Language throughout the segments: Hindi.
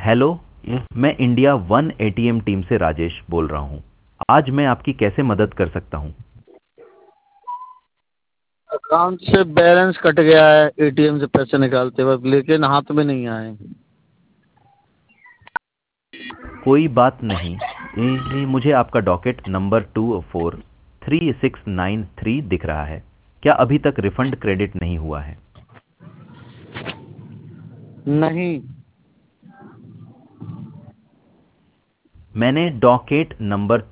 हेलो, मैं इंडिया वन एटीएम टीम से राजेश बोल रहा हूँ। आज मैं आपकी कैसे मदद कर सकता हूँ? अकाउंट से बैलेंस कट गया है एटीएम से पैसे निकालते वक्त, लेकिन हाथ में नहीं आए। कोई बात नहीं। मुझे आपका डॉकेट नंबर 243693 दिख रहा है। क्या अभी तक रिफंड क्रेडिट नहीं हुआ है? नहीं। मैंने डॉकेट नंबर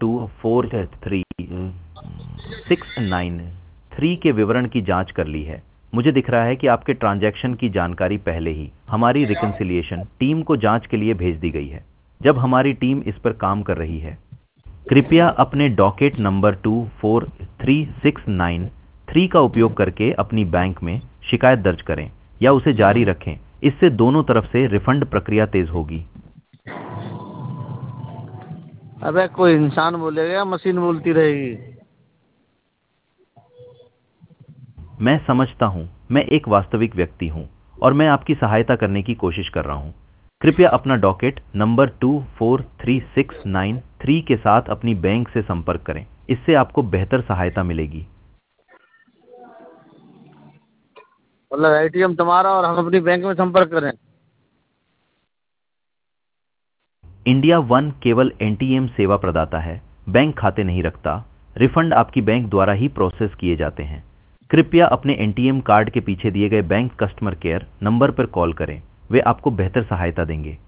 243693 के विवरण की जांच कर ली है। मुझे दिख रहा है कि आपके ट्रांजैक्शन की जानकारी पहले ही हमारी रिकंसिलिएशन टीम को जांच के लिए भेज दी गई है। जब हमारी टीम इस पर काम कर रही है, कृपया अपने डॉकेट नंबर 243693 का उपयोग करके अपनी बैंक में शिकायत दर्ज करें या उसे जारी रखें। इससे दोनों तरफ से रिफंड प्रक्रिया तेज होगी। अबे कोई इंसान बोलेगा या मशीन बोलती रहेगी? मैं समझता हूँ, मैं एक वास्तविक व्यक्ति हूँ और मैं आपकी सहायता करने की कोशिश कर रहा हूँ। कृपया अपना डॉकेट नंबर 243693 के साथ अपनी बैंक से संपर्क करें। इससे आपको बेहतर सहायता मिलेगी। मतलब एटीएम तुम्हारा और हम अपनी बैंक में संपर्क करें? इंडिया वन केवल एनटीएम सेवा प्रदाता है, बैंक खाते नहीं रखता। रिफंड आपकी बैंक द्वारा ही प्रोसेस किए जाते हैं। कृपया अपने एनटीएम कार्ड के पीछे दिए गए बैंक कस्टमर केयर नंबर पर कॉल करें, वे आपको बेहतर सहायता देंगे।